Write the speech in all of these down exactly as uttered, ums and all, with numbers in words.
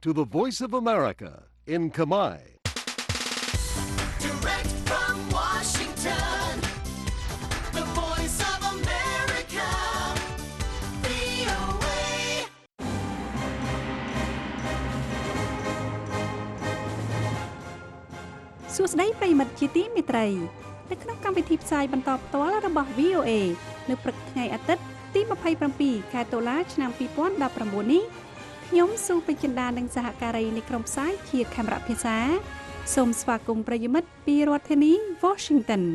to the Voice of America in Khmer. Direct from Washington, the Voice of America, វី អូ เอសួស្តីប្រិយមិត្តជាទីមេត្រីនៅក្នុងកម្មវិធីផ្សាយបន្តផ្ទាល់របស់ វី អូ เอ នៅព្រឹកថ្ងៃអាទិត្យទីยี่สิบเจ็ดខែតុលាឆ្នាំยี่สิบสิบเก้าនេះខ្ញុំសូមពេជ្រចិន្តានិងសហការីនៃក្រុមផ្សាយជាខេមរៈភាសាសូមស្វាគមន៍ប្រិយមិត្តពីរដ្ឋធានី Washington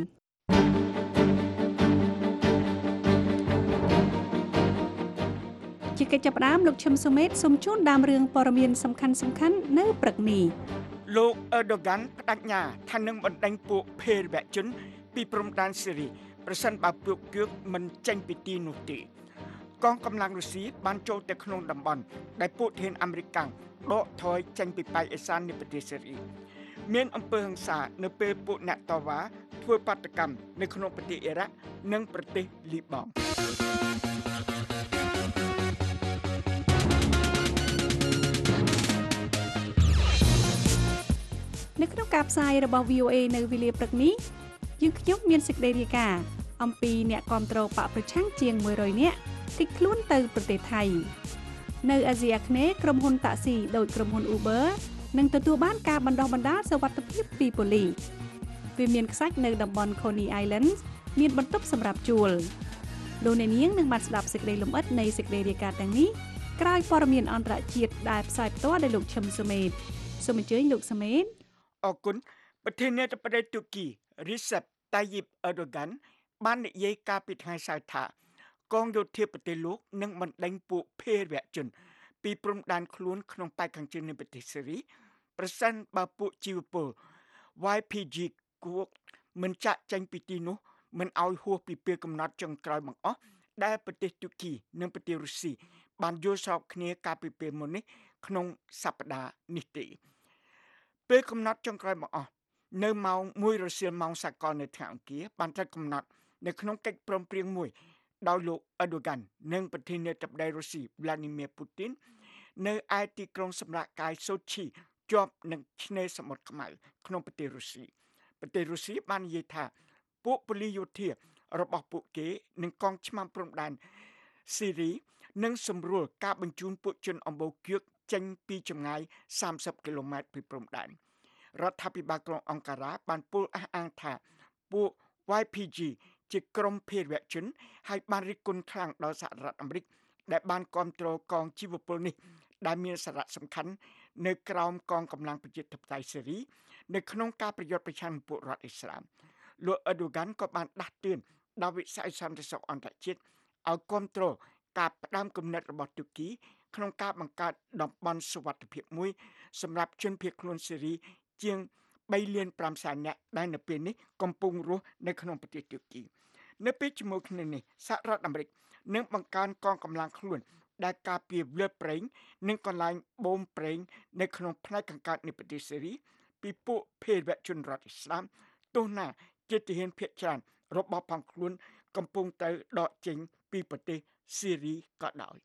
ជាកិច្ចចាប់ផ្ដើមលោកឈឹមសុមេតសូមជូនដើមរឿងព័ត៌មានសំខាន់ៗនៅព្រឹកនេះលោកអឺដូហ្គាន់បដិញ្ញាថានឹងបណ្ដេញពួកភេរវជនពីព្រំដែនស៊េរីប្រសិនបើពួកគឿកមិនចេញពីទីនោះទេកងកម្លាំងរុស្ស៊ីបានចូលទៅក្នុងតំបន់ដែលពួកធានអាមេរិកដកថយចេញពីប៉ែកឦសាននៃប្រទេសស៊េរីមានអំពើហិង្សានៅពេលពួកអ្នកតវ៉ាធ្វើបាតកម្មនៅក្នុងប្រទេសអ៊ីរ៉ាក់និងប្រទេសលីបង់នៅក្នុងការផ្សាយរបស់ វី អូ เอ នៅវេលាព្រឹកនេះយើងខ្ញុំមានសេចក្តីរាយការណ៍អំពីអ្នកគាំទ្របកប្រឆាំងជាងមួយរយនាក់គេចខ្លួនទៅប្រទេសថៃនៅអាស៊ីអាគ្នេយ៍ក្រុមហ៊ុនតាក់ស៊ីដោយក្រុមហ៊ុន Uber នឹងទទួលបានការបណ្ដុះបណ្ដាលសុវត្ថិភាពពីប៉ូលីសវាមានខ្សាច់នៅតំបន់ Coney Island មានបន្ទប់សម្រាប់ជួលលោកអ្នកនាងនឹងបានស្ដាប់សេចក្តីលម្អិតនៃសេចក្តីរាយការណ៍ទាំងនេះក្រោយព័ត៌មានអន្តរជាតិដែលផ្សាយផ្ទាល់ដោយលោកឈឹមសុមេតសូមអញ្ជើញលោកសុមេតអរគុណប្រធានាធិបតីទូគី Recep Tayyip Erdogan បាននិយាយកាលពីថ្ងៃសៅរ៍ថាកងយោធាប្រទេសលោកនឹងបណ្ដេញពួកភេរវជនពីព្រំដែនខ្លួនក្នុងប៉ែកខាងជើងនៃប្រទេសស៊េរីប្រសិនបើពួកជីវពល វ៉ាយ ភី ជី គួកមិនចាក់ចេញពីទីនោះមិនឲ្យហួសពីពេលកំណត់ចុងក្រោយបង្អស់ដែលប្រទេសទូគីនិងប្រទេសរុស្ស៊ីបានយល់ស្របគ្នាកាលពីពេលមុននេះក្នុងសប្តាហ៍នេះទេពេលកំណត់ចុងក្រោយបង្អស់នៅម៉ោងមួយរសៀលម៉ោងសកលនៅថ្ងៃអង្គារបានត្រូវកំណត់នៅក្នុងកិច្ចព្រមព្រៀងមួយដោយលោកអឺដូហ្គាន់និងប្រធានាធិបតីរុស្ស៊ី Vladimir Putin នៅឯទីក្រុងសម្រាប់កាយសូឈីជាប់នឹងឆ្នេរសមុទ្រខ្មៅក្នុងប្រទេសរុស្ស៊ីប្រទេសរុស្ស៊ីបាននិយាយថាពួកប៉ូលីសយោធារបស់ពួកគេនិងកងឆ្មាំព្រំដែនស៊េរីនឹងសម្រួលការបញ្ជូនពួកជនអម្បូរគឿកចេញពីចម្ងាយសាមសិបគីឡូម៉ែត្រពីព្រំដែនរដ្ឋាភិបាលក្រុងអង្ការ៉ាបានពោលអះអាងថាពួក វ៉ាយ ភី ជី ជាក្រុមភេរវជនហើយបានរិះគន់ខ្លាំងដល់សហរដ្ឋអាមេរិកដែលបានគ្រប់គ្រងកងជីវពលនេះដែលមានសារៈសំខាន់នៅក្រោមកងកម្លាំងប្រជាធិបតេយ្យស៊េរីនៅក្នុងការប្រយុទ្ធប្រឆាំងនឹងពួករដ្ឋអ៊ីស្លាមលោកអឺដូហ្គាន់ក៏បានដាស់តឿនដល់វិស័យសន្តិសុខអន្តរជាតិឲ្យគ្រប់គ្រងការផ្ដាំគំនិតរបស់ទូគីក្នុងការបង្កើតតំបន់សុវត្ថិភាពមួយសម្រាប់ជនភៀសខ្លួនស៊េរីជាងបីលានប្រាំសែននាក់ដែលនៅពេលនេះកំពុងរស់នៅក្នុងប្រទេសទូគីនៅពេលជាមួយគ្នានេះសហរដ្ឋអាមេរិកនឹងបង្កើនកងកម្លាំងខ្លួនដែលការពារវាលប្រេងនិងកន្លែងបូមប្រេងនៅក្នុងផ្នែកខាងកើតនៃប្រទេសស៊េរីពីពួកភេរវជនរដ្ឋអ៊ីស្លាមទោះណាជាទាហានភាគច្រើនរបស់ផងខ្លួនកំពុងទៅដកចេញពីប្រទេសស៊េរីក៏ដោយ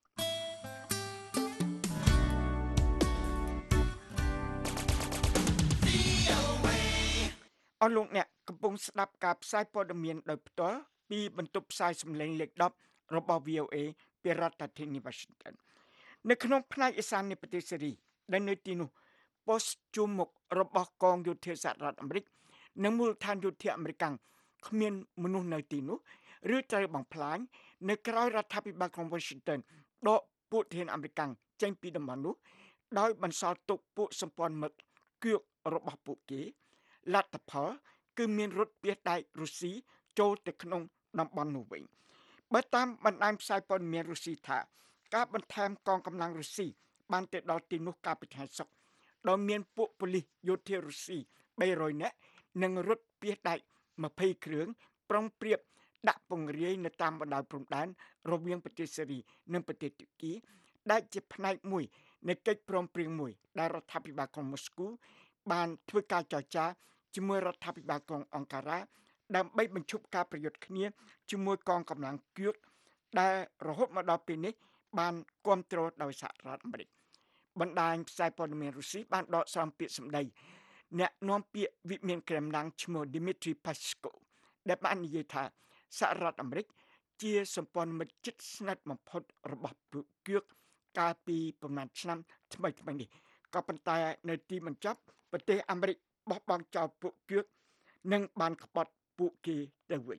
អស់លោកអ្នកកំពុងស្ដាប់ការផ្សាយព័ត៌មានដោយផ្ទាល់ពីបន្ទប់ផ្សាយសម្លេងលេខដប់របស់ វី អូ เอ ពីរដ្ឋធានី Washington នៅក្នុងផ្នែកឦសាននៃប្រទេសស៊េរីដែលនៅទីនោះប៉ុស្តិ៍ជួរមុខរបស់កងយោធាសហរដ្ឋអាមេរិកនិងមូលដ្ឋានយោធាអាមេរិកគ្មានមនុស្សនៅទីនោះឬត្រូវបំផ្លាញនៅក្រៅរដ្ឋាភិបាលក្រុង Washington ដកពួកធានអាមេរិកចេញពីតំបន់នោះដោយបន្សល់ទុកពួកសម្ព័ន្ធមិត្តគឿករបស់ពួកគេលទ្ធផលគឺមានរថពាសដែករុស្ស៊ីចូលទៅក្នុងតំបន់នោះវិញបើតាមបណ្ដាញផ្សាយព័ត៌មានរុស្ស៊ីថាការបន្ថែមកងកម្លាំងរុស្ស៊ីបានទៅដល់ទីនោះកាលពីថ្ងៃសុក្រដោយមានពួកប៉ូលីសយោធារុស្ស៊ីបីរយនាក់និងរថពាសដែកម្ភៃគ្រឿងប្រុងប្រៀបដាក់ពង្រាយនៅតាមបណ្ដោយព្រំដែនរវាងប្រទេសស៊េរីនិងប្រទេសទូគីដែលជាផ្នែកមួយនៃកិច្ចព្រមព្រៀងមួយដែលរដ្ឋាភិបាលក្រុងម៉ូស្គូបានធ្វើការចរចាជាមួយរដ្ឋាភិបាលក្រុងអង្ការ៉ាដើម្បីបញ្ឈប់ការប្រយុទ្ធគ្នាជាមួយកងកម្លាំងគឿកដែលរហូតមកដល់ពេលនេះបានគ្រប់គ្រងដោយសហរដ្ឋអាមេរិកបណ្ដាញផ្សាយព័ត៌មានរុស្ស៊ីបានដកស្រង់ពាក្យសម្ដីអ្នកនាំពាក្យវិមានក្រែមឡាំងឈ្មោះ Dmitry Peskov ដែលបាននិយាយថាសហរដ្ឋអាមេរិកជាសម្ព័ន្ធមិត្តជិតស្និទ្ធបំផុតរបស់ពួកគឿកកាលពីប្រមាណឆ្នាំថ្មីៗនេះក៏ប៉ុន្តែនៅទីបញ្ចប់ប្រទេសអាមេរិកបោះបង់ចោលពួកគឿកនិងបានក្បត់ពួកគេទៅវិញ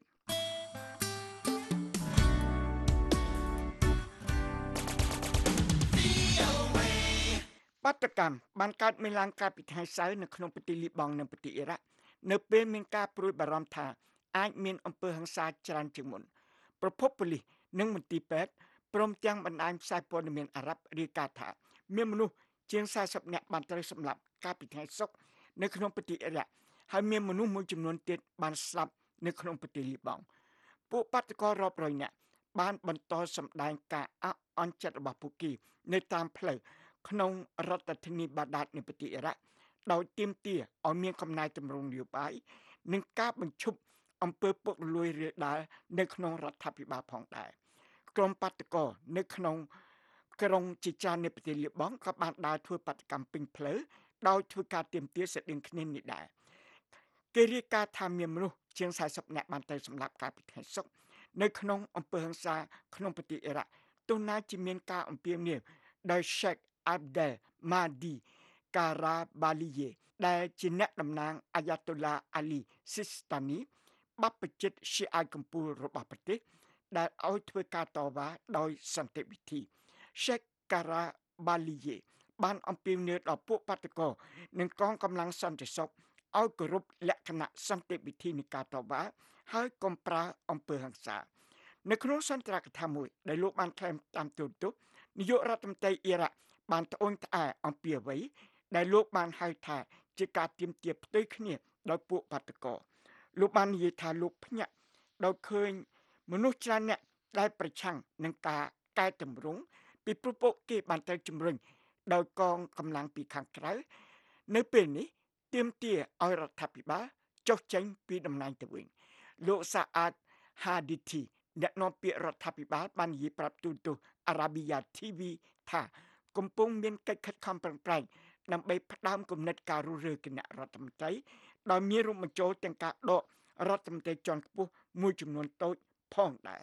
បាតកម្មបានកើតមានឡើងកាលពីថ្ងៃសៅរ៍នៅក្នុងប្រទេសលីបង់និងប្រទេសអ៊ីរ៉ាក់នៅពេលមានការព្រួយបារម្ភថាអាចមានអំពើហិង្សាច្រើនជាងមុនប្រពន្ធប៉ូលីសនិងមន្ទីរពេទ្យព្រមទាំងបណ្ដាញផ្សាយព័ត៌មានអារ៉ាប់រាយការណ៍ថាមានមនុស្សជាងสี่สิบនាក់បានត្រូវសម្លាប់កាលពីថ្ងៃសុក្រនៅក្នុងប្រទេសអ៊ីរ៉ាក់ហើយមានមនុស្សមួយចំនួនទៀតបានស្លាប់នៅក្នុងប្រទេសលីបង់ពួកបាតកោរាប់រយនាក់បានបន្តសម្ដែងការអអន់ចិត្តរបស់ពួកគេនៅតាមផ្លូវក្នុងរដ្ឋធានីបាដាតនៃប្រទេសអ៊ីរ៉ាក់ដោយទាមទារឲ្យមានកំណែទម្រង់នយោបាយនិងការបញ្ឈប់អំពើពុករលួយរាលដាលនៅក្នុងរដ្ឋាភិបាលផងដែរក្រុមបាតកោនៅក្នុងក្រុងជាច្រើននៃប្រទេសលីបង់ក៏បានដើរធ្វើបាតកម្មពេញផ្លូវដោយធ្វើការទាមទារស្តីងគ្នានេះដែរគេរាយការណ៍ថាមានមនុស្សជាងสี่สิบនាក់បានទៅសម្លាប់កាលពីថ្ងៃសុក្រនៅក្នុងអំពើហិង្សាក្នុងប្រទេសអ៊ីរ៉ាក់ទោះណាជាមានការអំពាវនាវដោយ Sheikh Abdel Mahdi Karabaliye ដែលជាអ្នកតំណាង Ayatollah Ali Sistani បព្វជិតឈីអាតកំពូលរបស់ប្រទេសដែលឲ្យធ្វើការតវ៉ាដោយសន្តិវិធី Sheikh Karabaliye បានអំពាវនាវដល់ពួកបាតកោនិងកងកម្លាំងសន្តិសុខឲ្យគោរពលក្ខណៈសន្តិវិធីនៃការតវ៉ាហើយកុំប្រើអំពើហិង្សានៅក្នុងសន្ទរកថាមួយដែលលោកបានថ្លែងតាមទូរទស្សន៍នាយករដ្ឋមន្ត្រីអ៊ីរ៉ាក់បានត្អូញត្អែអំពីអ្វីដែលលោកបានហៅថាជាការទាមទារផ្ទុយគ្នាដោយពួកបាតកោលោកបាននិយាយថាលោកភ្ញាក់ដោយឃើញមនុស្សច្រើនអ្នកដែលប្រឆាំងនឹងការកែតម្រង់ពីព្រោះពួកគេបានត្រូវជំរុញដោយកងកម្លាំងពីខាងក្រៅនៅពេលនេះទាមទារឲ្យរដ្ឋាភិបាលចុះចេញពីតំណែងទៅវិញលោកសាអាតហាឌីធីអ្នកនាំពាក្យរដ្ឋាភិបាលបាននិយាយប្រាប់ទូរទស្សន៍ Arabia ទី វី ថាកំពុងមានកិច្ចខិតខំប្រឹងប្រែងដើម្បីផ្ដើមគំនិតការរុះរើគណៈរដ្ឋមន្ត្រីដោយមានរួមបញ្ចូលទាំងការដករដ្ឋមន្ត្រីជាន់ខ្ពស់មួយចំនួនតូចផងដែរ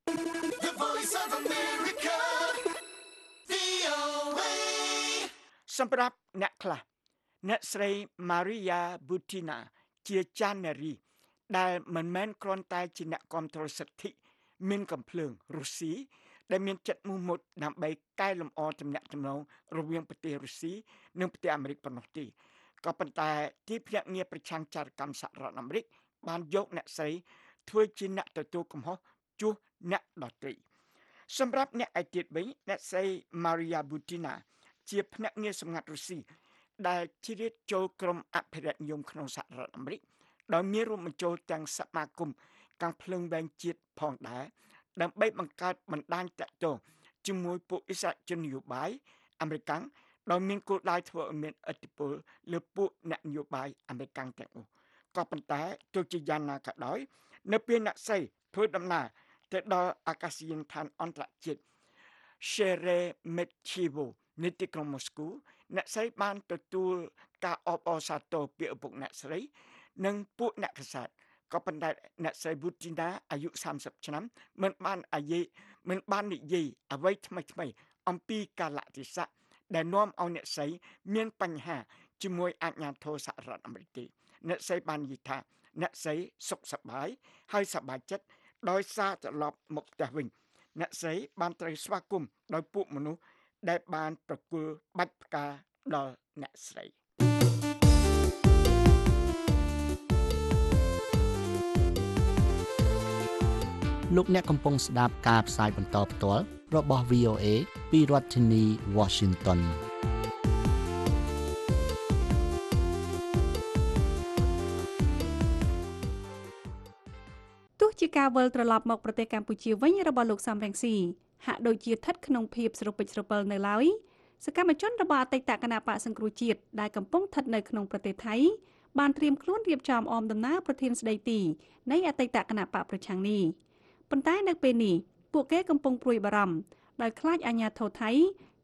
The Voice of America, វី អូ เอសម្រាប់អ្នកខ្លះអ្នកស្រី Maria Butina ជាចាននារីដែលមិនមែនគ្រាន់តែជាអ្នកគាំទ្រសិទ្ធិមានកំភ្លើងរុស្ស៊ីដែលមានចិត្តមោះមុតដើម្បីកែលម្អទំនាក់ទំនងរវាងប្រទេសរុស្ស៊ីនិងប្រទេសអាមេរិកប៉ុណ្ណោះទេក៏ប៉ុន្តែទីភ្នាក់ងារប្រឆាំងចោរកម្មសហរដ្ឋអាមេរិកបានយកអ្នកស្រីធ្វើជាអ្នកទទួលកំហុសជួសអ្នកដទៃសម្រាប់អ្នកឯទៀតវិញអ្នកស្រី Maria Butina ជាភ្នាក់ងារសម្ងាត់រុស្ស៊ីដែលជ្រៀតចូលក្រុមអភិរក្សនិយមក្នុងសហរដ្ឋអាមេរិកដោយមានរួមបញ្ចូលទាំងសមាគមកាំងភ្លើងវែងជាតិផងដែរដើម្បីបង្កើតបណ្ដាញតាក់ទងជាមួយពួកអិសរាជជននយោបាយអាមេរិកដោយមានគោលដៅធ្វើឲ្យមានឥទ្ធិពលលើពួកអ្នកនយោបាយអាមេរិកទាំងនោះក៏ប៉ុន្តែទោះជាយ៉ាងណាក៏ដោយនៅពេលអ្នកស្រីធ្វើដំណើរទៅដល់អាកាសយានដ្ឋានអន្តរជាតិ Sheremetyevo នៅទីក្រុងម៉ូស្គូអ្នកស្រីបានទទួលការអបអរសាទរពីឪពុកអ្នកស្រីនិងពួកអ្នកកសែតក៏ប៉ុន្តែអ្នកស្រី Butina អាយុសាមសិបឆ្នាំមិនបានអាយមិនបាននិយាយអ្វីថ្មីថ្មីអំពីកាលៈទេសៈដែលនាំឲ្យអ្នកស្រីមានបញ្ហាជាមួយអាជ្ញាធរសហរដ្ឋអាមេរិកទេអ្នកស្រីបាននិយាយថាអ្នកស្រីសុខសប្បាយហើយសប្បាយចិត្តដោយសារត្រឡប់មកផ្ទះវិញអ្នកស្រីបានត្រូវស្វាគមន៍ដោយពួកមនុស្សដែលបានប្រគល់បាច់ផ្កាដល់អ្នកស្រីលោកអ្នកកំពុងស្ដាប់ការផ្សាយបន្តផ្ទាល់របស់ វី អូ เอ ពីរដ្ឋធានី Washington ទោះជាការវិលត្រឡប់មកប្រទេសកម្ពុជាវិញរបស់លោកសំរងស៊ីហាក់ដូចជាស្ថិតក្នុងភាពស្រពិចស្រពិលនៅឡើយសកម្មជនរបស់អតីតគណបកសង្គ្រោះជាតិដែលកំពុងស្ថិតនៅក្នុងប្រទេសថៃបានត្រៀមខ្លួនរៀបចំអមដំណើរប្រធានស្ដីទីនៃអតីតគណបកប្រឆាំងនេះប៉ុន្តែនៅពេលនេះពួកគេកំពុងព្រួយបារម្ភដោយខ្លាចអាជ្ញាធរថៃ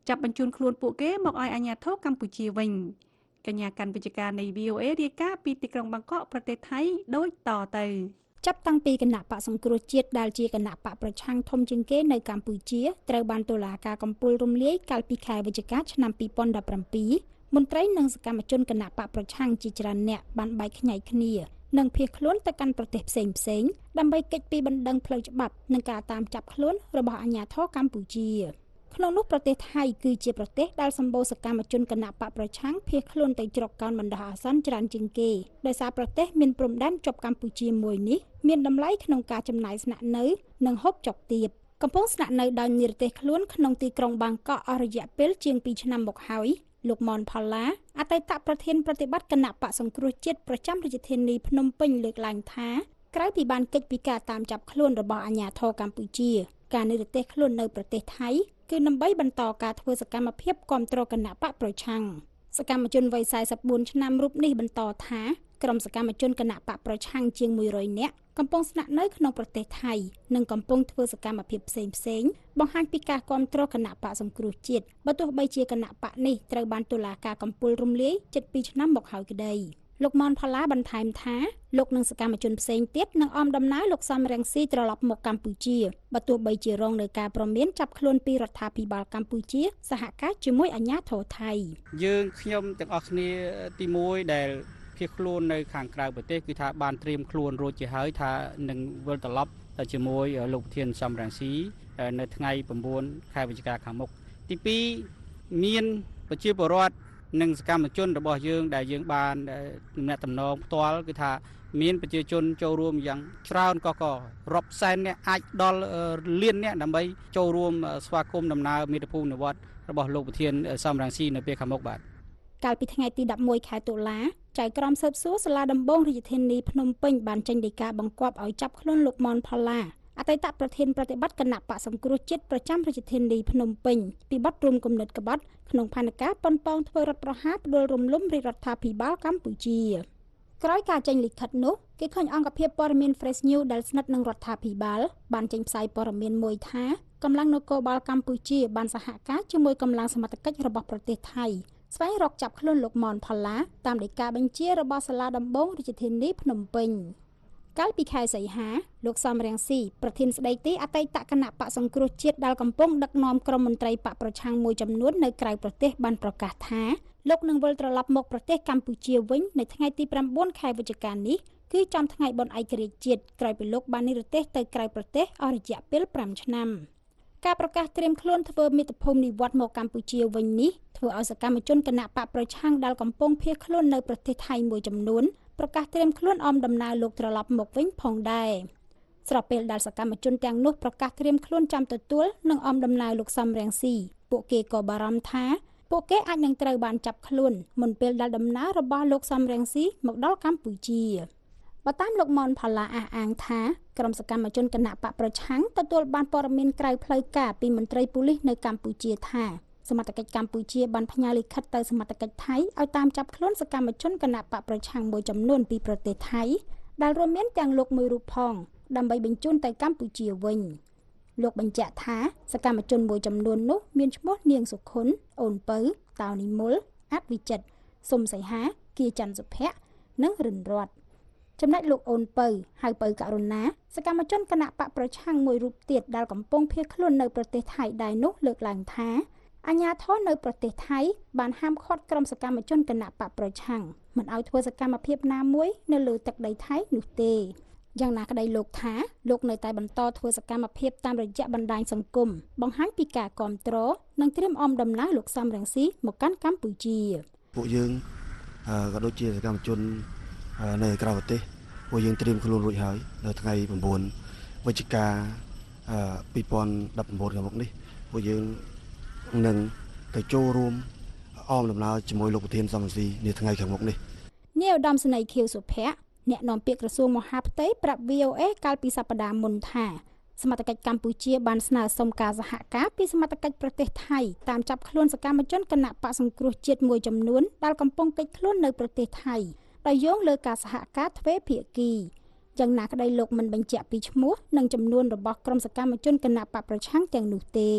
ចាប់បញ្ជូនខ្លួនពួកគេមកឲ្យអាជ្ញាធរកម្ពុជាវិញកញ្ញាកាន់វិជ្ជការនៃ វី អូ เอ រាយការណ៍ពីទីក្រុងបាងកកប្រទេសថៃដូចតទៅចាប់តាំងពីគណៈបកសង្គ្រោះជាតិដែលជាគណៈបកប្រឆាំងធំជាងគេនៅកម្ពុជាត្រូវបានតុលាការកំពូលរំលាយកាលពីខែវិច្ឆិកាឆ្នាំពីរពាន់ដប់ប្រាំពីរមន្ត្រីនិងសកម្មជនគណៈបកប្រឆាំងជាច្រើនអ្នកបានបែកខ្ញែកគ្នានិងភៀសខ្លួនទៅកាន់ប្រទេសផ្សេងផ្សេងដើម្បីគេចពីបណ្ដឹងផ្លូវច្បាប់និងការតាមចាប់ខ្លួនរបស់អាជ្ញាធរកម្ពុជាក្នុងនោះប្រទេសថៃគឺជាប្រទេសដែលសម្បូរសកម្មជនគណៈបកប្រឆាំងភៀសខ្លួនទៅជ្រកកោនបណ្ដោះអាសន្នច្រើនជាងគេដោយសារប្រទេសមានព្រំដែនជាប់កម្ពុជាមួយនេះមានតម្លៃក្នុងការចំណាយស្នាក់នៅនិងហូបចុកទាបកំពុងស្នាក់នៅដោយនិរទេសខ្លួនក្នុងទីក្រុងបាងកកអស់រយៈពេលជាងពីរឆ្នាំមកហើយលោកមនផល្លាអតីតប្រធានប្រតិបត្តិគណៈបកសង្គ្រោះជាតិប្រចាំរាជធានីភ្នំពេញលើកឡើងថាក្រៅពីបានកិច្ចពីការតាមចាប់ខ្លួនរបស់អាជ្ញាធរកម្ពុជាការនិរទេសខ្លួននៅប្រទេសថៃគឺដើម្បីបន្តការធ្វើសកម្មភាពគ្រប់គ្រងគណៈបកប្រឆាំងសកម្មជនវ័យសែសិបបួនឆ្នាំរូបនេះបន្តថាក្រុមសកម្មជនគណៈបកប្រឆាំងជាងមួយរយនាក់កំពុងស្នាក់នៅក្នុងប្រទេសថៃនិងកំពុងធ្វើសកម្មភាពផ្សេងផ្សេងបង្ហាញពីការគ្រប់គ្រងគណៈបកសង្គ្រោះជាតិបើទោះបីជាគណៈបកនេះត្រូវបានតុលាការកំពូលរំលាយជិតពីរឆ្នាំមកហើយក្តីលោកមនផល្លាបន្ថែមថាលោកនិងសកម្មជនផ្សេងទៀតនឹងអមដំណើរលោកសំរងស៊ីត្រឡប់មកកម្ពុជាបើទោះបីជារងនឹងការព្រមានចាប់ខ្លួនពីរដ្ឋាភិបាលកម្ពុជាសហការជាមួយអាជ្ញាធរថៃយើងខ្ញុំទាំងអស់គ្នាទីមួយដែលភៀសខ្លួននៅខាងក្រៅប្រទេសគឺថាបានត្រៀមខ្លួនរួចជាហើយថានឹងវិលត្រឡប់ទៅជាមួយលោកប្រធានសំរងស៊ីនៅថ្ងៃប្រាំបួនខែវិច្ឆិកាខាងមុខទីពីរមានប្រជាពលរដ្ឋនិងសកម្មជនរបស់យើងដែលយើងបានទំនាក់ទំនងផ្ទាល់គឺថាមានប្រជាជនចូលរួមយ៉ាងច្រើនកករាប់សែនអ្នកអាចដល់លានអ្នកដើម្បីចូលរួមស្វាគមន៍ដំណើរមាតុភូមិនិវត្តរបស់លោកប្រធានសំរងស៊ីនៅពេលខាងមុខបាទកាលពីថ្ងៃទីដប់មួយខែតុលាចៅក្រមស៊ើបសួរសាលាដំបងរាជធានីភ្នំពេញបានចេញដីកាបង្គាប់ឲ្យចាប់ខ្លួនលោកមនផល្លាអតីតប្រធានប្រតិបត្តិគណៈបកសង្គ្រោះជាតិប្រចាំរាជធានីភ្នំពេញពីបទរួមគំនិតក្បត់ក្នុងផែនការប៉ុនប៉ងធ្វើរដ្ឋប្រហារផ្ដួលរំលំរាជរដ្ឋាភិបាលកម្ពុជាក្រោយការចេញលិខិតនោះគេឃើញអង្គភាពព័ត៌មាន Fresh News ដែលស្និទ្ធនឹងរដ្ឋាភិបាលបានចេញផ្សាយព័ត៌មានមួយថាកម្លាំងនគរបាលកម្ពុជាបានសហការជាមួយកម្លាំងសមត្ថកិច្ចរបស់ប្រទេសថៃស្វែងរកចាប់ខ្លួនលោកមនផល្លាតាមដីកាបញ្ជារបស់សាលាដំបងរាជធានីភ្នំពេញកាលពីខែសីហាលោកសំរងស៊ីប្រធានស្ដីទីអតីតគណៈបកសង្គ្រោះជាតិដែលកំពុងដឹកនាំក្រុមមន្ត្រីបកប្រឆាំងមួយចំនួននៅក្រៅប្រទេសបានប្រកាសថាលោកនឹងវិលត្រឡប់មកប្រទេសកម្ពុជាវិញនៅថ្ងៃទីប្រាំបួនខែវិច្ឆិកានេះគឺចំថ្ងៃបុណ្យឯករាជ្យជាតិក្រោយពីលោកបាននិរទេសទៅក្រៅប្រទេសអស់រយៈពេលប្រាំឆ្នាំការប្រកាសត្រៀមខ្លួនធ្វើមាតុភូមិនិវត្តមកកម្ពុជាវិញនេះធ្វើឲ្យសកម្មជនគណៈបកប្រឆាំងដែលកំពុងភៀសខ្លួននៅប្រទេសថៃមួយចំនួនប្រកាសត្រៀមខ្លួនអមដំណើរលោកត្រឡប់មកវិញផងដែរស្របពេលដែលសកម្មជនទាំងនោះប្រកាសត្រៀមខ្លួនចាំទទួលនិងអមដំណើរលោកសំរងស៊ីពួកគេក៏បារម្ភថាពួកគេអាចនឹងត្រូវបានចាប់ខ្លួនមុនពេលដែលដំណើររបស់លោកសំរងស៊ីមកដល់កម្ពុជាបើតាមលោកមនផល្លាអះអាងថាក្រុមសកម្មជនគណៈបកប្រឆាំងទទួលបានព័ត៌មានក្រៅផ្លូវការពីមន្ត្រីប៉ូលីសនៅកម្ពុជាថាសមត្ថកិច្ចកម្ពុជាបានផ្ញើលិខិតទៅសមត្ថកិច្ចថៃឲ្យតាមចាប់ខ្លួនសកម្មជនគណៈបកប្រឆាំងមួយចំនួនពីប្រទេសថៃដែលរួមមានទាំងលោកមួយរូបផងដើម្បីបញ្ជូនទៅកម្ពុជាវិញលោកបញ្ជាក់ថាសកម្មជនមួយចំនួននោះមានឈ្មោះនាងសុខុនអូនពៅតៅនិមលអាត់វិចិត្រសុំសីហាគៀច័ន្ទសុភ័ក្រនិងរិនរតចំណែកលោកអូនពៅហៅពៅករុណាសកម្មជនគណៈបកប្រឆាំងមួយរូបទៀតដែលកំពុងភៀសខ្លួននៅប្រទេសថៃដែរនោះលើកឡើងថាអាជ្ញាធរនៅប្រទេសថៃបានហាមឃាត់ក្រុមសកម្មជនគណៈបកប្រឆាំងមិនឲ្យធ្វើសកម្មភាពណាមួយនៅលើទឹកដីថៃនោះទេយ៉ាងណាក្តីលោកថាលោកនៅតែបន្តធ្វើសកម្មភាពតាមរយៈបណ្ដាញសង្គមបង្ហាញពីការគាំទ្រនិងត្រៀមអមដំណើរលោកសំរងស៊ីមកកាន់កម្ពុជាពួកយើងក៏ដូចជាសកម្មជននៅក្រៅប្រទេសពួកយើងត្រៀមខ្លួនរួចហើយនៅថ្ងៃប្រាំបួនវិច្ឆិកាពីរពាន់ដប់ប្រាំបួនខាងមុខនេះពួកយើងនឹងទៅចូលរួមអមដំណើរជាមួយលោកប្រធានសំរងស៊ីនាថ្ងៃខាងមុខនេះនាយឧត្តមសេនីយ៍ខៀវសុភ័ក្រអ្នកនាំពាក្យក្រសួងមហាផ្ទៃប្រាប់ វី អូ เอ កាលពីសប្តាហ៍មុនថាសមត្ថកិច្ចកម្ពុជាបានស្នើសុំការសហការពីសមត្ថកិច្ចប្រទេសថៃតាមចាប់ខ្លួនសកម្មជនគណៈបកសង្គ្រោះជាតិមួយចំនួនដែលកំពុងកិច្ចខ្លួននៅប្រទេសថៃដោយយោងលើការសហការទ្វេភាគីយ៉ាងណាក្តីលោកមិនបញ្ជាក់ពីឈ្មោះនិងចំនួនរបស់ក្រុមសកម្មជនគណៈបកប្រឆាំងទាំងនោះទេ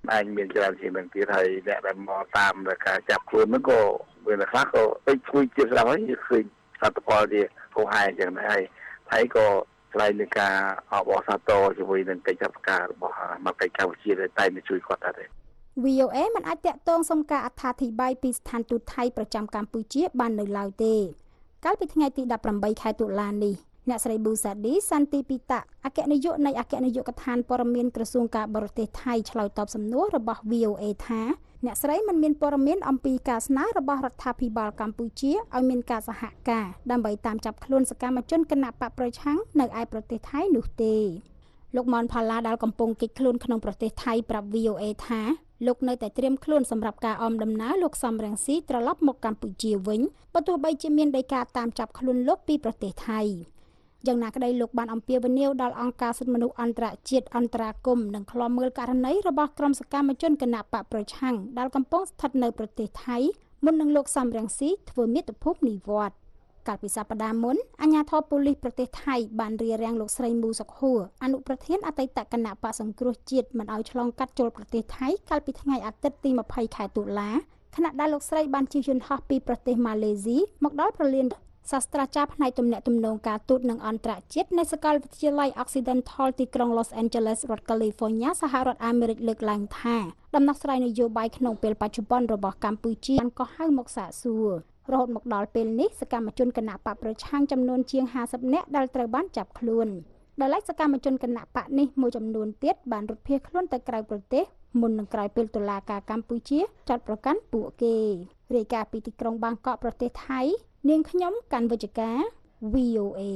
anh miền Nam thì mình thấy thầy đã làm mò tam và cả chập khuôn nó có người là khác có ít khui chưa sao ấy khơi sao tập đi cô hai chẳng này thấy có lại những cái họ bỏ sao to cho với những cái chập cả bỏ mặc cái cao chia để tay mình chui qua đấy วี โอ เอ มันអាចតាក់ទងសុំការអត្ថាធិប្បាយពីស្ថានទូតថៃប្រចាំកម្ពុជាបាននៅឡើយទេកាលពីថ្ងៃទីដប់ប្រាំបីខែតុលានេះអ្នកស្រីប៊ូសាឌីសាន់ទីពីតាអគ្គនាយកនៃអគ្គនាយកដ្ឋានព័ត៌មានក្រសួងការបរទេសថៃឆ្លើយតបសំណួររបស់ វី អូ เอ ថាអ្នកស្រីមិនមានព័ត៌មានអំពីការស្នើរបស់រដ្ឋាភិបាលកម្ពុជាឲ្យមានការសហការដើម្បីតាមចាប់ខ្លួនសកម្មជនគណបកប្រឆាំងនៅឯប្រទេសថៃនោះទេលោកមនផល្លាដែលកំពុងគេចខ្លួនក្នុងប្រទេសថៃប្រាប់ វី អូ เอ ថាលោកនៅតែត្រៀមខ្លួនសម្រាប់ការអមដំណើរលោកសំរងស៊ីត្រឡប់មកកម្ពុជាវិញបើទោះបីជាមានដីកាតាមចាប់ខ្លួនលោកពីប្រទេសថៃយ៉ាងណាក្តីលោកបានអំពាវនាវដល់អង្គការសិទ្ធិមនុស្សអន្តរជាតិអន្តរាគមន៍និងឃ្លាំមើលករណីរបស់ក្រុមសកម្មជនគណបកប្រឆាំងដែលកំពុងស្ថិតនៅប្រទេសថៃមុននឹងលោកសំរងស៊ីធ្វើមាតុភូមិនិវត្តន៍កាលពីសប្តាហ៍មុនអាជ្ញាធរប៉ូលីសប្រទេសថៃបានរារាំងលោកស្រីមូសុកហួរអនុប្រធានអតីតគណៈបក្សសង្គ្រោះជាតិមិនឲ្យឆ្លងកាត់ចូលប្រទេសថៃកាលពីថ្ងៃអាទិត្យទីម្ភៃខែតុលាខណៈដែលលោកស្រីបានជិះយន្តហោះពីប្រទេសម៉ាឡេស៊ីមកដល់ប្រលានសាស្ត្រាចារ្យផ្នែកទំនាក់ទំនងការទូតនិងអន្តរជាតិនៃសាកលវិទ្យាល័យ Occidental ទីក្រុង Los Angeles រដ្ឋ California សហរដ្ឋអាមេរិកលើកឡើងថាដំណោះស្រាយនយោបាយក្នុងពេលបច្ចុប្បន្នរបស់កម្ពុជាបានកោះហៅមកសាកសួររហូតមកដល់ពេលនេះសកម្មជនគណបកប្រឆាំងចំនួនជាងห้าสิบនាក់ដែលត្រូវបានចាប់ខ្លួនដោយឡែកសកម្មជនគណបកនេះមួយចំនួនទៀតបានរត់ភៀសខ្លួនទៅក្រៅប្រទេសមុននឹងក្រោយពេលតុលាការកម្ពុជាចាត់ប្រកាន់ពួកគេរាយការណ៍ពីទីក្រុងបាងកកប្រទេសថៃនាងខ្ញុំកាន់វិជ្ជការ វី អូ เอ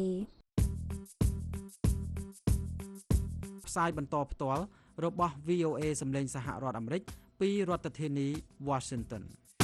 ផ្សាយបន្តផ្ទាល់របស់ វី អូ เอ សម្លេងសហរដ្ឋអាមេរិកពីរដ្ឋធានី Washington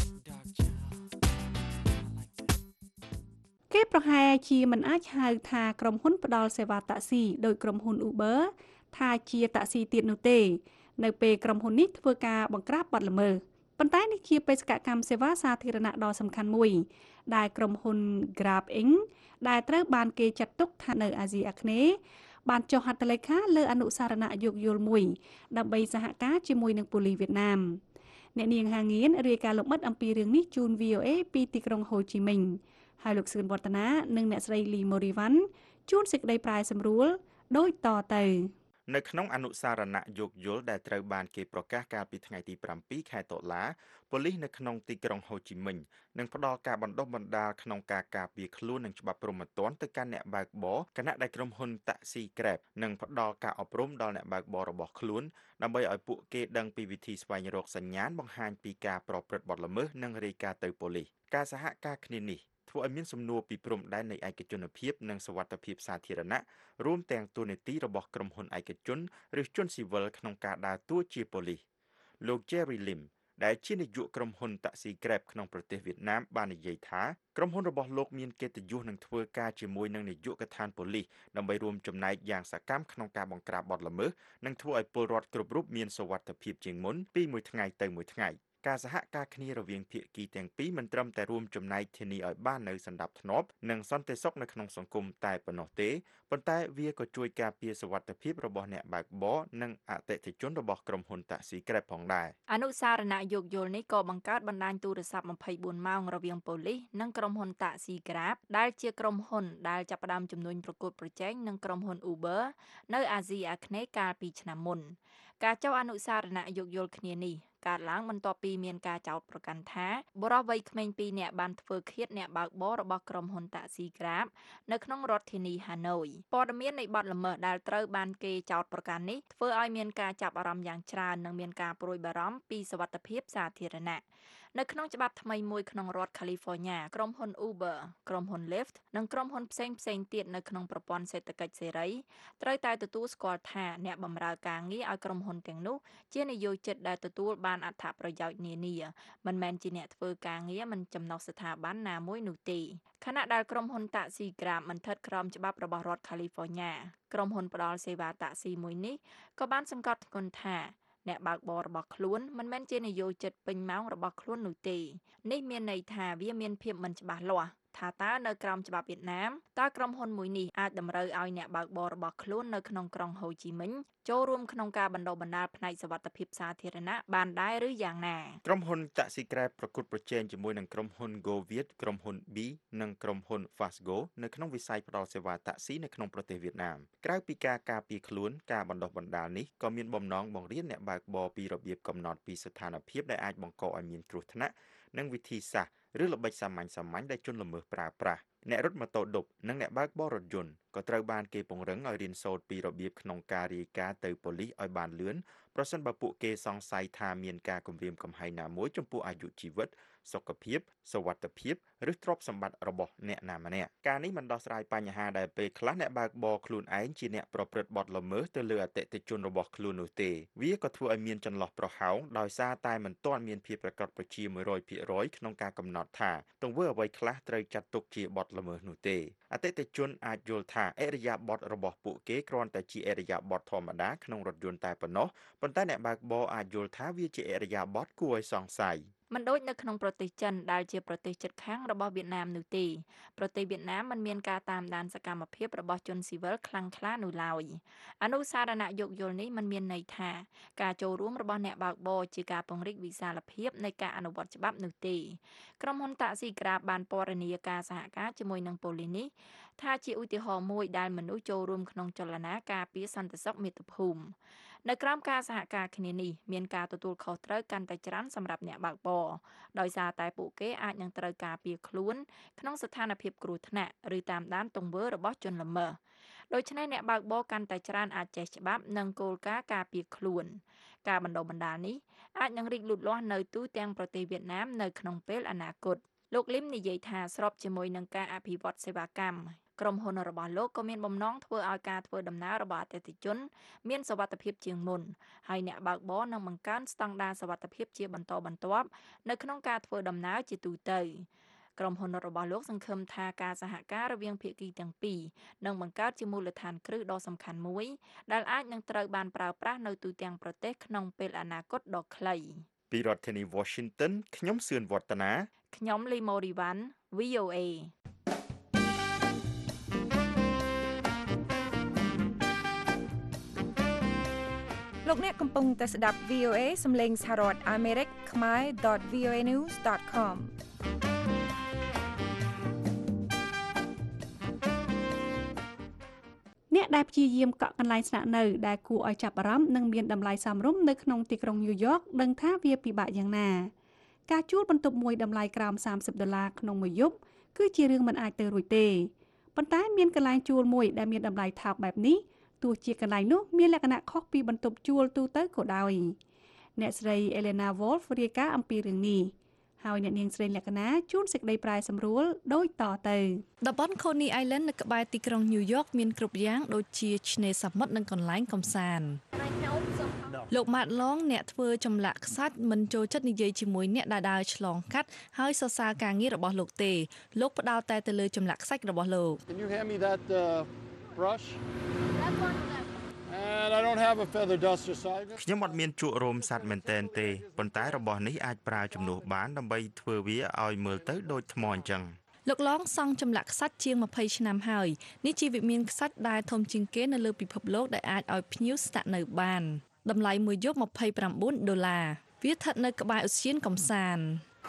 គេប្រហែលជាមិនអាចហៅថាក្រុមហ៊ុនផ្ដល់សេវាតាក់ស៊ីដោយក្រុមហ៊ុន Uber ថាជាតាក់ស៊ីទៀតនោះទេនៅពេលក្រុមហ៊ុននេះធ្វើការបង្ក្រាបបទល្មើសប៉ុន្តែនេះជាបេសកកម្មសេវាសាធារណៈដ៏សំខាន់មួយដែលក្រុមហ៊ុន Grab Incorporated ដែលត្រូវបានគេចាត់ទុកថានៅអាស៊ីអាគ្នេយ៍បានចុះហត្ថលេខាលើអនុសារណៈយោគយល់មួយដើម្បីសហការជាមួយនឹងប៉ូលីសវៀតណាមអ្នកនាងហាងៀនរាយការណ៍លម្អិតអំពីរឿងនេះជូន វី អូ เอ ពីទីក្រុងហូជីមិញហើយលោកសឿនវឌ្ឍនានិងអ្នកស្រីលីម៉ូរីវ៉ាន់ជួនសេចក្តីប្រាយសម្រួលដូចតទៅនៅក្នុងអនុសារណៈយោគយល់ដែលត្រូវបានគេប្រកាសកាលពីថ្ងៃទីប្រាំពីរខែតុលាប៉ូលីសនៅក្នុងទីក្រុងហូជីមិញនឹងផ្ដល់ការបណ្ដុះបណ្ដាលក្នុងការការពារខ្លួននិងច្បាប់ព្រហ្មទណ្ឌទៅកាន់អ្នកបើកបរគណៈដែលក្រុមហ៊ុនតាក់ស៊ី Grab នឹងផ្ដល់ការអប់រំដល់អ្នកបើកបររបស់ខ្លួនដើម្បីឲ្យពួកគេដឹងពីវិធីស្វែងរកសញ្ញាណបង្ហាញពីការប្រព្រឹត្តបទល្មើសនិងរាយការណ៍ទៅប៉ូលីសការសហការគ្នានេះធ្វើឲ្យមានសំណួរពីព្រំដែននៃឯកជនភាពនិងសុវត្ថិភាពសាធារណៈរួមទាំងទូនាទីរបស់ក្រុមហ៊ុនឯកជនឬជនស៊ីវិលក្នុងការដើរតួជាប៉ូលីសលោក Jerry Lim ដែលជានាយកក្រុមហ៊ុនតាក់ស៊ី Grab ក្នុងប្រទេសវៀតណាមបាននិយាយថាក្រុមហ៊ុនរបស់លោកមានកិត្តិយសនឹងធ្វើការជាមួយនឹងនាយកដ្ឋានប៉ូលីសដើម្បីរួមចំណែកយ៉ាងសកម្មក្នុងការបង្ក្រាបបទល្មើសនិងធ្វើឲ្យពលរដ្ឋគ្រប់រូបមានសុវត្ថិភាពជាងមុនពីមួយថ្ងៃទៅមួយថ្ងៃការសហការគ្នារវាងភាគីទាំងពីរមិនត្រឹមតែរួមចំណែកធានាឲ្យបាននូវសណ្ដាប់ធ្នាប់និងសន្តិសុខនៅក្នុងសង្គមតែប៉ុណ្ណោះទេប៉ុន្តែវាក៏ជួយការពារសុវត្ថិភាពរបស់អ្នកបើកបរនិងអតិថិជនរបស់ក្រុមហ៊ុនតាក់ស៊ី Grab ផងដែរអនុសារណៈយោគយល់នេះក៏បង្កើតបណ្ដាញទូរស័ព្ទម្ភៃបួនម៉ោងរវាងប៉ូលីសនិងក្រុមហ៊ុនតាក់ស៊ី Grab ដែលជាក្រុមហ៊ុនដែលចាប់ផ្ដើមជំនួញប្រកួតប្រជែងនឹងក្រុមហ៊ុន Uber នៅអាស៊ីអាគ្នេយ៍កាលពីឆ្នាំមុនការចុះអនុសារណៈយោគយល់គ្នានេះកើតឡើងបន្ទាប់ពីមានការចោទប្រកាន់ថាបុរសវ័យក្មេងពីរនាក់បានធ្វើឃាតអ្នកបើកបររបស់ក្រុមហ៊ុនតាក់ស៊ី Grab នៅក្នុងរដ្ឋធានីហាណូយព័ត៌មាននៃបទល្មើសដែលត្រូវបានគេចោទប្រកាន់នេះធ្វើឲ្យមានការចាប់អារម្មណ៍យ៉ាងច្រើននិងមានការព្រួយបារម្ភពីសុវត្ថិភាពសាធារណៈនៅក្នុងច្បាប់ថ្មីមួយក្នុងរដ្ឋ California ក្រុមហ៊ុន Uber ក្រុមហ៊ុន Lyft និងក្រុមហ៊ុនផ្សេងផ្សេងទៀតនៅក្នុងប្រព័ន្ធសេដ្ឋកិច្ចសេរីត្រូវតែទទួលស្គាល់ថាអ្នកបម្រើការងារឲ្យក្រុមហ៊ុនទាំងនោះជានិយោជិតដែលទទួលបានអត្ថប្រយោជន៍នានាមិនមែនជាអ្នកធ្វើការងារមិនចំណុះស្ថាប័នណាមួយនោះទេខណៈដែលក្រុមហ៊ុនតាក់ស៊ី Grab មិនស្ថិតក្រោមច្បាប់របស់រដ្ឋ California ក្រុមហ៊ុនផ្ដល់សេវាតាក់ស៊ីមួយនេះក៏បានសង្កត់ធ្ងន់ថាអ្នកបើកបររបស់ខ្លួនមិនមែនជានិយោជិតពេញម៉ោងរបស់ខ្លួននោះទេនេះមានន័យថាវាមានភាពមិនច្បាស់លាស់ថាថាតើនៅក្រោមច្បាប់វៀតណាមតើក្រុមហ៊ុនមួយនេះអាចតម្រូវឲ្យអ្នកបើកបររបស់ខ្លួននៅក្នុងក្រុងហូជីមិញចូលរួមក្នុងការបណ្ដុះបណ្ដាលផ្នែកសុវត្ថិភាពសាធារណៈបានដែរឬយ៉ាងណាក្រុមហ៊ុន Taxi Grab ប្រកួតប្រជែងជាមួយនឹងក្រុមហ៊ុន Go Viet ក្រុមហ៊ុន B និងក្រុមហ៊ុន Fastgo នៅក្នុងវិស័យផ្តល់សេវាតាក់ស៊ីនៅក្នុងប្រទេសវៀតណាមក្រៅពីការការពារខ្លួនការបណ្ដុះបណ្ដាលនេះក៏មានបំណងបង្រៀនអ្នកបើកបរពីរបៀបកំណត់ពីស្ថានភាពដែលអាចបង្កឲ្យមានគ្រោះថ្នាក់និងវិធីសាស្ត្រឬល្បិចសាមញ្ញសាមញ្ញដែលជនល្មើសប្រើប្រាស់អ្នករត់ម៉ូតូឌុបនិងអ្នកបើកបររថយន្តក៏ត្រូវបានគេពង្រឹងឲ្យរៀនសូត្រពីរបៀបក្នុងការរាយការណ៍ទៅប៉ូលីសឲ្យបានលឿនប្រសិនបើពួកគេសង្ស័យថាមានការគំរាមកំហែងណាមួយចំពោះអាយុជីវិតសុខភាពសុវត្ថិភាពឬទ្រព្យសម្បត្តិរបស់អ្នកណាម្នាក់ការនេះមិនដោះស្រាយបញ្ហាដែលពេលខ្លះអ្នកបើកបរខ្លួនឯងជាអ្នកប្រព្រឹត្តបទល្មើសទៅលើអតិថិជនរបស់ខ្លួននោះទេវាក៏ធ្វើឲ្យមានចន្លោះប្រហោងដោយសារតែមិនទាន់មានភាពប្រកបប្រជា មួយរយភាគរយ ក្នុងការកំណត់ថាទង្វើអ្វីខ្លះត្រូវចាត់ទុកជាបទល្មើសនោះទេអតិថិជនអាចយល់ថាអរិយាប័ត្ររបស់ពួកគេគ្រាន់តែជាអរិយាប័ត្រធម្មតាក្នុងរថយន្តតែប៉ុណ្ណោះប៉ុន្តែអ្នកបើកបរអាចយល់ថាវាជាអរិយាប័ត្រគួរឲ្យសង្ស័យមិនដូចនៅក្នុងប្រទេសចិនដែលជាប្រទេសជិតខាងរបស់វៀតណាមនោះទេប្រទេសវៀតណាមមិនមានការតាមដានសកម្មភាពរបស់ជនស៊ីវិលខ្លាំងក្លានោះឡើយអនុសារណៈយោគយល់នេះមិនមានន័យថាការចូលរួមរបស់អ្នកបើកបរជាការពង្រីកវិសាលភាពនៃការអនុវត្តច្បាប់នោះទេក្រុមហ៊ុន Taxi Grab បានពណ៌នាការសហការជាមួយនឹងប៉ូលីសនេះថាជាឧទាហរណ៍មួយដែលមនុស្សចូលរួមក្នុងចលនាការពារសន្តិសុខមាតុភូមិនៅក្រោមការសហការគ្នានេះមានការទទួលខុសត្រូវកាន់តែច្រើនសម្រាប់អ្នកបើកបរដោយសារតែពួកគេអាចនឹងត្រូវការពារខ្លួនក្នុងស្ថានភាពគ្រោះថ្នាក់ឬតាមដានទង្វើរបស់ជនល្មើសដូច្នេះអ្នកបើកបរកាន់តែច្រើនអាចចេះច្បាប់និងគោលការណ៍ការពារខ្លួនការបណ្ដុះបណ្ដាលនេះអាចនឹងរីកលូតលាស់នៅទូទាំងប្រទេសវៀតណាមនៅក្នុងពេលអនាគតលោកលឹមនិយាយថាស្របជាមួយនឹងការអភិវឌ្ឍសេវាកម្មក្រុមហ៊ុនរបស់លោកក៏មានបំណងធ្វើឲ្យការធ្វើដំណើររបស់អតិថិជនមានសុវត្ថិភាពជាងមុនហើយអ្នកបើកបរនឹងបង្កើនស្តង់ដារសុវត្ថិភាពជាបន្តបន្ទាប់នៅក្នុងការធ្វើដំណើរជាទូទៅក្រុមហ៊ុនរបស់លោកសង្ឃឹមថាការសហការរវាងភាគីទាំងពីរនឹងបង្កើតជាមូលដ្ឋានគ្រឹះដ៏សំខាន់មួយដែលអាចនឹងត្រូវបានប្រើប្រាស់នៅទូទាំងប្រទេសក្នុងពេលអនាគតដ៏ខ្លីពីរដ្ឋធានី Washington ខ្ញុំសឿនវឌ្ឍនាខ្ញុំលីម៉ូរីវ៉ាន់ វី អូ เอលោកអ្នកកំពុងតែស្ដាប់ វី អូ เอ សំឡេងសហរដ្ឋអាមេរិកខ្មែរ ដត វី អូ เอ news ដត com អ្នកដែលព្យាយាមកក់កន្លែងស្នាក់នៅដែលគួរឲ្យចាប់អារម្មណ៍និងមានតម្លៃសមរម្យនៅក្នុងទីក្រុងញូវយ៉កដឹងថាវាពិបាកយ៉ាងណាការជួលបន្ទប់មួយតម្លៃក្រោមសាមសិបដុល្លារក្នុងមួយយប់គឺជារឿងមិនអាចទៅរួចទេប៉ុន្តែមានកន្លែងជួលមួយដែលមានតម្លៃថោកបែបនេះទោះជាកន្លែងនោះមានលក្ខណៈខុសពីបន្ទប់ជួលទូទៅក៏ដោយអ្នកស្រី Elena Wolf រាយការណ៍អំពីរឿងនេះហើយអ្នកនាងស្រីលក្ខណាជួនសេចក្តីប្រែសម្រួលដូចតទៅតំបន់ Coney Island នៅក្បែរទីក្រុង New York មានគ្រប់យ៉ាងដូចជាឆ្នេរសមុទ្រនិងកន្លែងកម្សាន្តលោក Matt Long អ្នកធ្វើចម្លាក់ខ្សាច់មិនចូលចិត្តនិយាយជាមួយអ្នកដែលដើរឆ្លងកាត់ហើយសរសើរការងាររបស់លោកទេលោកផ្ដោតតែទៅលើចម្លាក់ខ្សាច់របស់លោក Can you hand me that uh, brush? And I don't have a feather duster so I ខ្ញុំអត់មានជក់រោមសត្វមែនតែនទេប៉ុន្តែរបស់នេះអាចប្រើជំនួសបានដើម្បីធ្វើវាឲ្យមើលទៅដូចថ្មអញ្ចឹងលោកឡងសង់ចម្លាក់ខ្សាច់ជាងម្ភៃឆ្នាំហើយនេះជាវិមានខ្សាច់ដែលធំជាងគេនៅលើពិភពលោកដែលអាចឲ្យភ្ញៀវស្នាក់នៅបានតម្លៃមួយយប់ម្ភៃប្រាំបួនដុល្លារវាស្ថិតនៅក្បែរឧទ្យានកំសាន្ត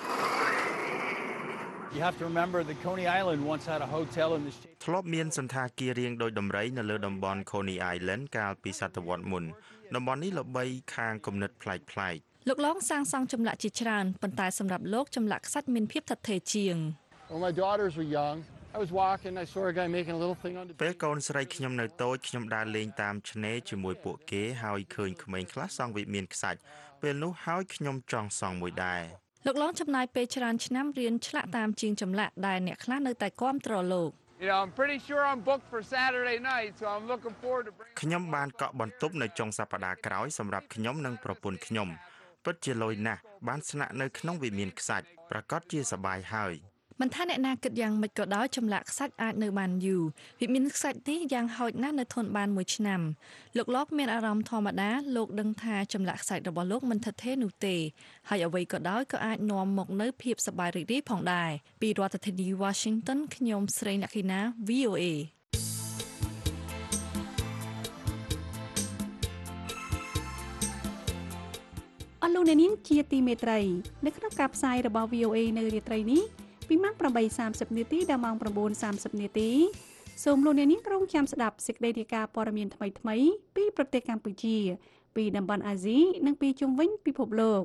You have to remember that Coney Island once had a hotel in the shape ធ្លាប់មានសន្តាគាររាងដូចដំរីនៅលើតំបន់ Coney Island កាលពីសតវត្សរ៍មុនតំបន់នេះល្បីខាងគំនិតប្លែកៗលោកឡងសាងសង់ចម្លាក់ជាច្រើនប៉ុន្តែសម្រាប់លោកចម្លាក់ខ្សាច់មានភាពឋិតថេរជាង When my daughters were young I was walking I saw a guy making a little thing on the ពេលកូនស្រីខ្ញុំនៅតូចខ្ញុំដើរលេងតាមឆ្នេរជាមួយពួកគេហើយឃើញក្មេងខ្លះសង់វិមានខ្សាច់ពេលនោះហើយខ្ញុំចង់សង់មួយដែរលោកឡងចំណាយពេលច្រើនឆ្នាំរៀនឆ្លាក់តាមជាងចម្លាក់ដែលអ្នកខ្លះនៅតែគាំទ្រលោក You know I'm pretty sure I'm booked for Saturday night so I'm looking forward to bring ខ្ញុំបានកក់បន្ទប់នៅចុងសប្តាហ៍ក្រោយសម្រាប់ខ្ញុំនិងប្រពន្ធខ្ញុំពិតជាលយណាស់បានស្នាក់នៅក្នុងវិមានខ្សាច់ប្រកាសជាសប្បាយហើយមិនថាអ្នកណាគិតយ៉ាងម៉េចក៏ដោយចម្លាក់ខ្សាច់អាចនៅបានយូរវាមានខ្សាច់នេះយ៉ាងហោចណាស់នៅធន់បានមួយឆ្នាំលោកលោកមានអារម្មណ៍ធម្មតាលោកដឹងថាចម្លាក់ខ្សាច់របស់លោកមិនថិតថេរនោះទេហើយអ្វីក៏ដោយក៏អាចនាំមកនៅភាពសប្បាយរីករាយផងដែរពីរដ្ឋធានី Washington ខ្ញុំស្រីលក្ខិណា វី អូ អេអស់លោកអ្នកនាងជាទីមេត្រីនៅក្នុងការផ្សាយរបស់ វី អូ អេ នៅរាត្រីនេះពីម៉ោង ប្រាំបីសាមសិប នាទីដល់ម៉ោង ៩សាមសិប នាទីសូមលោកអ្នកនាងរងចាំស្ដាប់សេចក្តីរាយការណ៍ព័ត៌មានថ្មីៗពីប្រទេសកម្ពុជាពីតំបន់អាស៊ីនិងពីជុំវិញពិភពលោក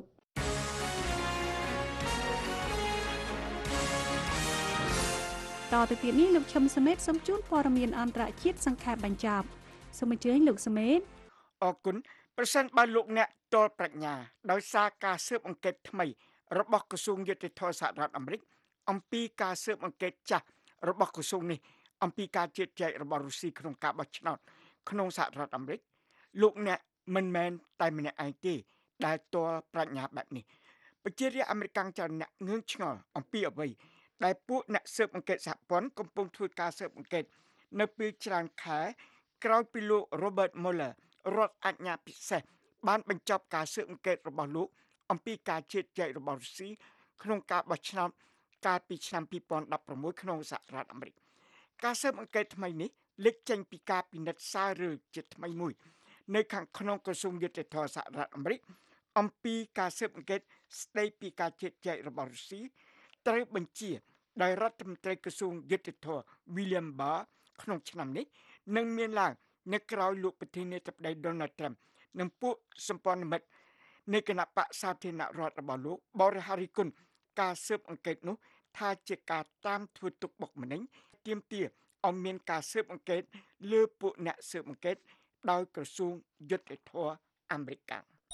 តទៅទៀតនេះលោកឈឹមសមេតសូមជូនព័ត៌មានអន្តរជាតិសង្ខេបបញ្ចប់សូមអញ្ជើញលោកសមេតអរគុណប្រសិនបើលោកអ្នកតលប្រាជ្ញាដោយសារការស៊ើបអង្កេតថ្មីរបស់ក្រសួងយុតិធធម៌សហរដ្ឋអាមេរិកអំពីការស៊ើបអង្កេតចាស់របស់ក្រសួងនេះអំពីការជឿជាក់របស់រុស្ស៊ីក្នុងការបោះឆ្នោតក្នុងសហរដ្ឋអាមេរិកលោកអ្នកមិនមែនតែម្នាក់ឯងទេដែលតលប្រាជ្ញាបែបនេះប្រជារាស្ត្រអាមេរិកច្រើនអ្នកងឿងឆ្ងល់អំពីអ្វីដែលពួកអ្នកស៊ើបអង្កេតសហព័ន្ធកំពុងធ្វើការស៊ើបអង្កេតនៅពេលច្រើនខែក្រោយពីលោក Robert Mueller រដ្ឋអាជ្ញាពិសេសបានបញ្ចប់ការស៊ើបអង្កេតរបស់លោកអំពីការជឿជាក់របស់រុស្ស៊ីក្នុងការបោះឆ្នោតកាលពីឆ្នាំពីរពាន់ដប់ប្រាំមួយក្នុងសហរដ្ឋអាមេរិកការស៊ើបអង្កេតថ្មីនេះលេចចេញពីការពិនិត្យសាររើជាថ្មីមួយនៅខាងក្នុងក្រសួងយុតិធធម៌សហរដ្ឋអាមេរិកអំពីការស៊ើបអង្កេតស្ដីពីការជឿជាក់របស់រុស្ស៊ីត្រូវបញ្ជាដោយរដ្ឋមន្ត្រីក្រសួងយុតិធធម៌ William Barr ក្នុងឆ្នាំនេះនឹងមានឡើងនៅក្រៅលោកប្រធានាធិបតី Donald Trump និងពួកសម្ព័ន្ធមិត្តនៃគណៈបក្សសាធារណរដ្ឋរបស់លោកបរិហារិគុណការស៊ើបអង្កេតនោះថាជាការតាមធ្វើទុកបុកម្នេញទាមទារឲ្យមានការស៊ើបអង្កេតលើពួកអ្នកស៊ើបអង្កេតដោយក្រសួងយុតិធធម៌អាមេរិក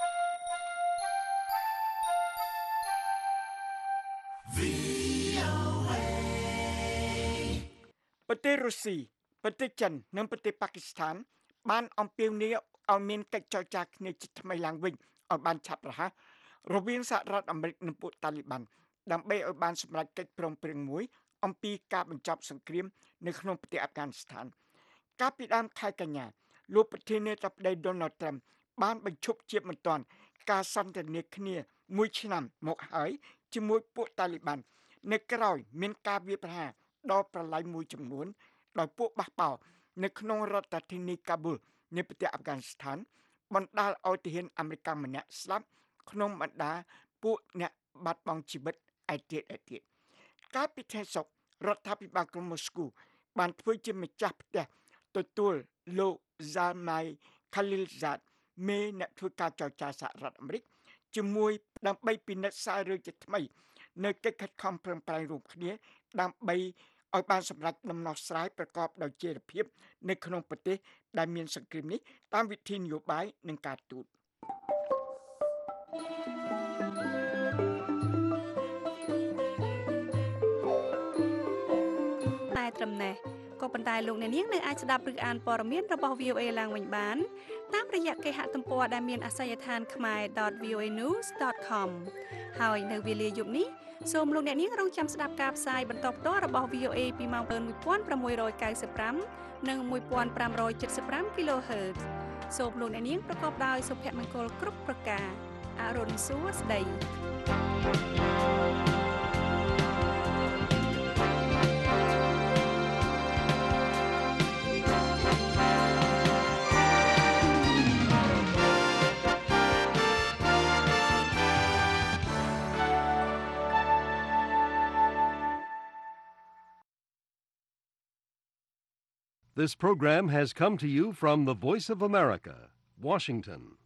ប្រទេសរុស្ស៊ីប្រទេសចិននិងប្រទេសប៉ាគីស្ថានបានអំពាវនាវឲ្យមានកិច្ចចរចាគ្នាជាថ្មីឡើងវិញឲ្យបានឆាប់រហ័សរវាងសហរដ្ឋអាមេរិកនិងពួកតាលីប៊ាន់ដើម្បីឲ្យបានសម្រេចកិច្ចព្រមព្រៀងមួយអំពីការបញ្ចប់សង្គ្រាមនៅក្នុងប្រទេសអាហ្វហ្គានីស្ថានកាលពីដើមខែកញ្ញាលោកប្រធានាធិបតី Donald Trump បានបញ្ឈប់ជាបន្ទាន់ការសន្ទនាគ្នាមួយឆ្នាំមកហើយជាមួយពួកតាលីប៊ាន់នៅក្រៅមានការវាយប្រហារដល់ប្រឡាយមួយចំនួនដោយពួកបះបោរនៅក្នុងរដ្ឋធានីកាប៊ូលនៃប្រទេសអាហ្វហ្គានីស្ថានបណ្ដាលឲ្យទាហានអាមេរិកម្នាក់ស្លាប់ក្នុងបណ្ដាពួកអ្នកបាត់បង់ជីវិតឯទៀតឯទៀតកាលពីថ្ងៃសុក្ររដ្ឋាភិបាលក្រុងម៉ូស្គូបានធ្វើជាម្ចាស់ផ្ទះទទួលលោក Zalmay Khalilzad មេអ្នកធ្វើការចរចាសហរដ្ឋអាមេរិកជាមួយដើម្បីពិនិត្យសាររើជាថ្មីនៅកិច្ចខិតខំប្រឹងប្រែងរួមគ្នាដើម្បីឲ្យបានសម្រេចដំណោះស្រាយប្រកបដោយចីរភាពនៅក្នុងប្រទេសដែលមានសង្គ្រាមនេះតាមវិធីនយោបាយនិងការទូតតែត្រឹមនេះក៏ប៉ុន្តែលោកអ្នកនាងនៅអាចស្ដាប់ឬអានព័ត៌មានរបស់ វី អូ អេ ឡើងវិញបានតាមរយៈគេហទំព័រដែលមានអាសយដ្ឋាន khmae dot v o a news dot com ហើយនៅវេលាយប់នេះសូមលោកអ្នកនាងរងចាំស្ដាប់ការផ្សាយបន្តផ្ទាល់របស់ វី អូ អេ ពីម៉ោងមួយពាន់ប្រាំមួយរយកៅសិបប្រាំនិងមួយពាន់ប្រាំរយចិតសិបប្រាំ kilohertz សូមលោកអ្នកនាងប្រកបដោយសុភមង្គលគ្រប់ប្រការអរុនសួស្ដី This program has come to you from the Voice of America, Washington.